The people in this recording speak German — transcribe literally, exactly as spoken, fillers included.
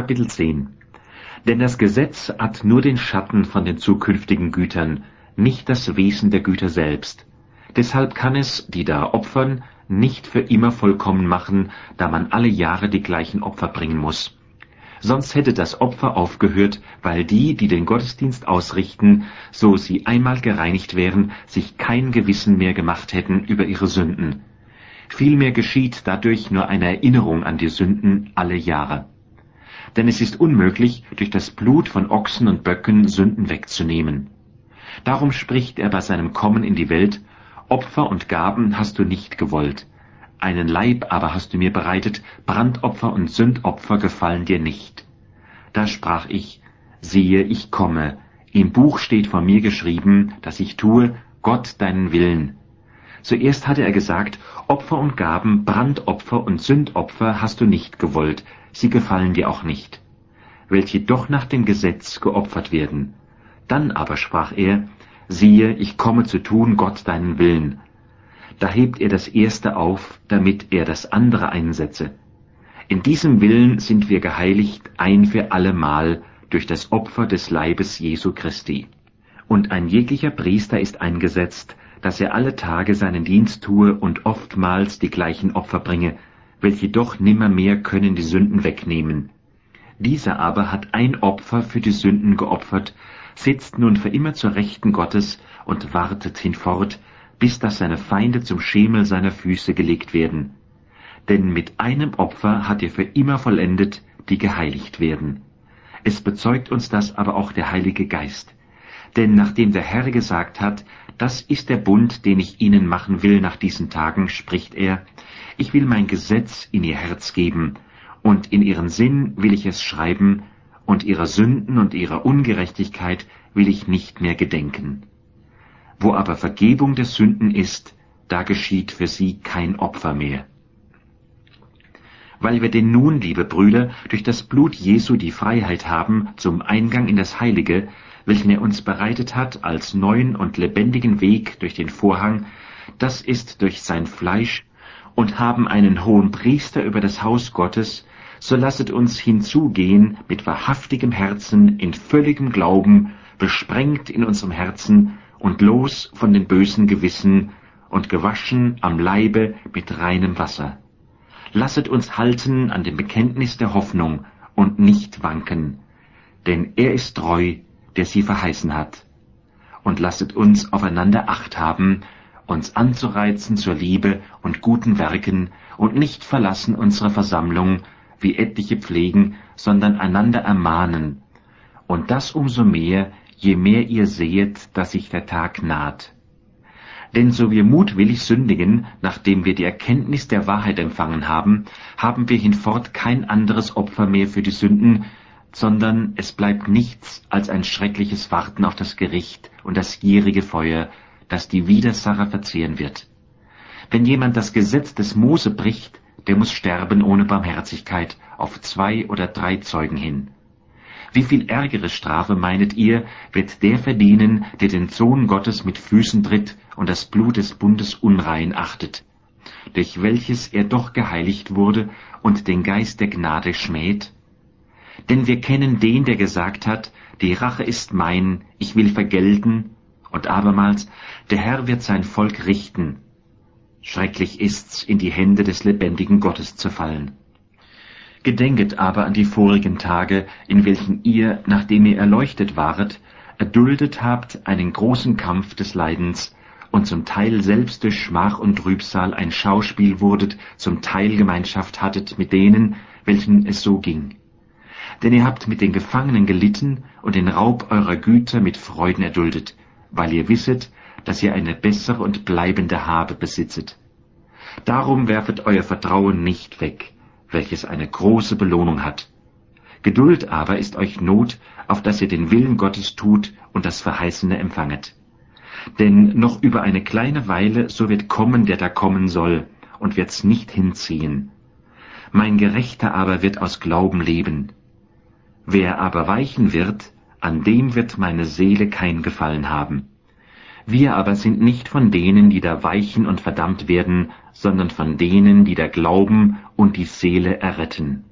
Kapitel zehn. Denn das Gesetz hat nur den Schatten von den zukünftigen Gütern, nicht das Wesen der Güter selbst. Deshalb kann es, die da opfern, nicht für immer vollkommen machen, da man alle Jahre die gleichen Opfer bringen muss. Sonst hätte das Opfer aufgehört, weil die, die den Gottesdienst ausrichten, so sie einmal gereinigt wären, sich kein Gewissen mehr gemacht hätten über ihre Sünden. Vielmehr geschieht dadurch nur eine Erinnerung an die Sünden alle Jahre. Denn es ist unmöglich, durch das Blut von Ochsen und Böcken Sünden wegzunehmen. Darum spricht er bei seinem Kommen in die Welt: Opfer und Gaben hast du nicht gewollt, einen Leib aber hast du mir bereitet, Brandopfer und Sündopfer gefallen dir nicht. Da sprach ich: Siehe, ich komme, im Buch steht von mir geschrieben, dass ich tue, Gott, deinen Willen. Zuerst hatte er gesagt: Opfer und Gaben, Brandopfer und Sündopfer hast du nicht gewollt, sie gefallen dir auch nicht, welche doch nach dem Gesetz geopfert werden. Dann aber sprach er: Siehe, ich komme zu tun, Gott, deinen Willen. Da hebt er das Erste auf, damit er das andere einsetze. In diesem Willen sind wir geheiligt ein für allemal durch das Opfer des Leibes Jesu Christi. Und ein jeglicher Priester ist eingesetzt, dass er alle Tage seinen Dienst tue und oftmals die gleichen Opfer bringe, welche doch nimmermehr können die Sünden wegnehmen. Dieser aber hat ein Opfer für die Sünden geopfert, sitzt nun für immer zur Rechten Gottes und wartet hinfort, bis dass seine Feinde zum Schemel seiner Füße gelegt werden. Denn mit einem Opfer hat er für immer vollendet, die geheiligt werden. Es bezeugt uns das aber auch der Heilige Geist. Denn nachdem der Herr gesagt hat, das ist der Bund, den ich ihnen machen will nach diesen Tagen, spricht er: Ich will mein Gesetz in ihr Herz geben, und in ihren Sinn will ich es schreiben, und ihrer Sünden und ihrer Ungerechtigkeit will ich nicht mehr gedenken. Wo aber Vergebung der Sünden ist, da geschieht für sie kein Opfer mehr. Weil wir denn nun, liebe Brüder, durch das Blut Jesu die Freiheit haben zum Eingang in das Heilige, welchen er uns bereitet hat als neuen und lebendigen Weg durch den Vorhang, das ist durch sein Fleisch, und haben einen hohen Priester über das Haus Gottes, so lasset uns hinzugehen mit wahrhaftigem Herzen, in völligem Glauben, besprengt in unserem Herzen und los von den bösen Gewissen und gewaschen am Leibe mit reinem Wasser. Lasset uns halten an dem Bekenntnis der Hoffnung und nicht wanken, denn er ist treu, der sie verheißen hat. Und lasset uns aufeinander Acht haben, uns anzureizen zur Liebe und guten Werken und nicht verlassen unsere Versammlung, wie etliche pflegen, sondern einander ermahnen. Und das umso mehr, je mehr ihr sehet, dass sich der Tag naht. Denn so wir mutwillig sündigen, nachdem wir die Erkenntnis der Wahrheit empfangen haben, haben wir hinfort kein anderes Opfer mehr für die Sünden, sondern es bleibt nichts als ein schreckliches Warten auf das Gericht und das gierige Feuer, das die Widersacher verzehren wird. Wenn jemand das Gesetz des Mose bricht, der muss sterben ohne Barmherzigkeit auf zwei oder drei Zeugen hin. Wie viel ärgere Strafe, meinet ihr, wird der verdienen, der den Sohn Gottes mit Füßen tritt und das Blut des Bundes unrein achtet, durch welches er doch geheiligt wurde und den Geist der Gnade schmäht? Denn wir kennen den, der gesagt hat, die Rache ist mein, ich will vergelten, und abermals, der Herr wird sein Volk richten. Schrecklich ist's, in die Hände des lebendigen Gottes zu fallen. Gedenket aber an die vorigen Tage, in welchen ihr, nachdem ihr erleuchtet waret, erduldet habt einen großen Kampf des Leidens und zum Teil selbst durch Schmach und Trübsal ein Schauspiel wurdet, zum Teil Gemeinschaft hattet mit denen, welchen es so ging. Denn ihr habt mit den Gefangenen gelitten und den Raub eurer Güter mit Freuden erduldet, weil ihr wisset, dass ihr eine bessere und bleibende Habe besitzet. Darum werfet euer Vertrauen nicht weg, welches eine große Belohnung hat. Geduld aber ist euch Not, auf dass ihr den Willen Gottes tut und das Verheißene empfanget. Denn noch über eine kleine Weile, so wird kommen, der da kommen soll, und wird's nicht hinziehen. Mein Gerechter aber wird aus Glauben leben. Wer aber weichen wird, an dem wird meine Seele kein Gefallen haben. Wir aber sind nicht von denen, die da weichen und verdammt werden, sondern von denen, die da glauben und die Seele erretten.